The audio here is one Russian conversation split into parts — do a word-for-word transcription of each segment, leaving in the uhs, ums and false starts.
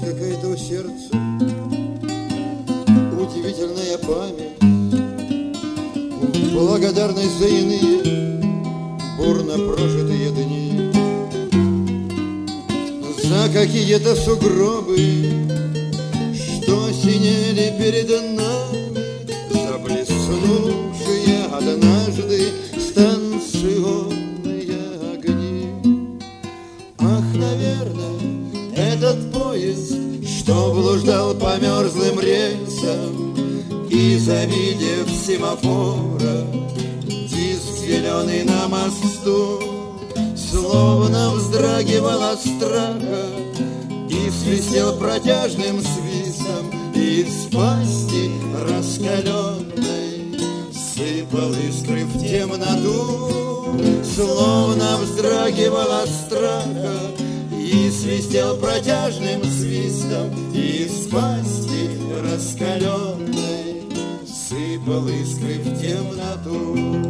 какая-то у сердца удивительная память, благодарность за иные бурно прожитые дни, за какие-то сугробы, что синели перед нами, за блеснувшие однажды станционные огни. Ах, наверное, этот поезд, что блуждал по мерзлым рельсам и, завидев семафора, диск зеленый на мосту, словно вздрагивал от страха и свистел протяжным свистом, и из пасти раскаленной сыпал искры в темноту, словно вздрагивал от страха и свистел протяжным свистом, и из пасти раскаленной сыпал искры в темноту.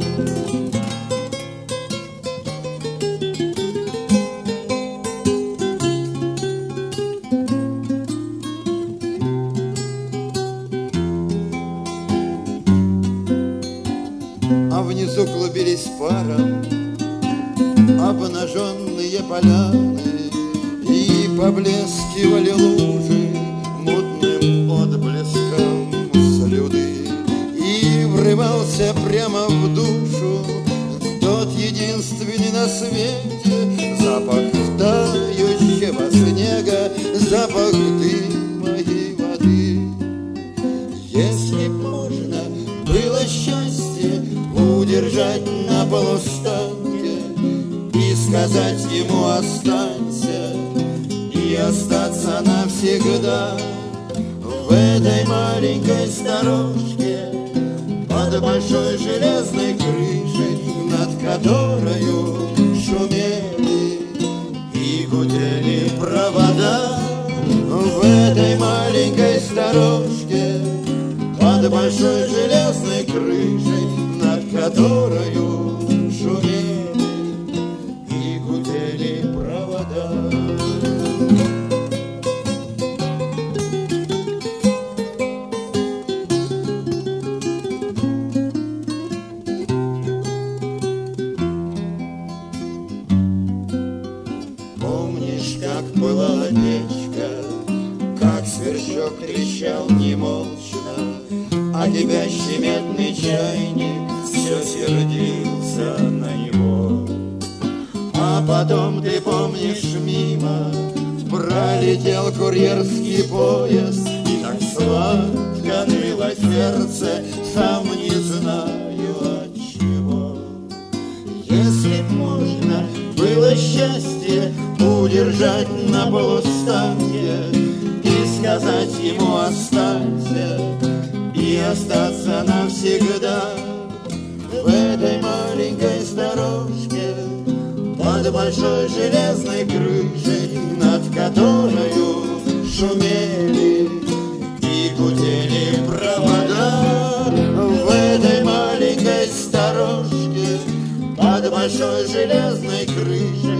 А внизу клубились паром обнаженные поляны, и поблескивали лужи мутным отблеском слюды, и врывался прямо в душу тот единственный на свете запах тающего снега, запах дыма и воды. Если б можно было счастье удержать на полустанке и сказать ему останься, и остаться навсегда в этой маленькой сторожке под большой железной крышей, над которою шумели и гудели провода. В этой маленькой сторожке под большой железной крышей, над которою шумели и гудели провода. Помнишь, как пылала печка, как сверчок трещал немолчно, а кипящий медный чайник все сердился на него. А потом, ты помнишь, мимо пролетел курьерский поезд, и так сладко ныло сердце, сам не знаю от чего. Если б можно было счастье удержать на полустанке и сказать ему останься, и остаться навсегда в этой маленькой сторожке под большой железной крышей, над которою шумели и гудели провода. В этой маленькой сторожке под большой железной крышей,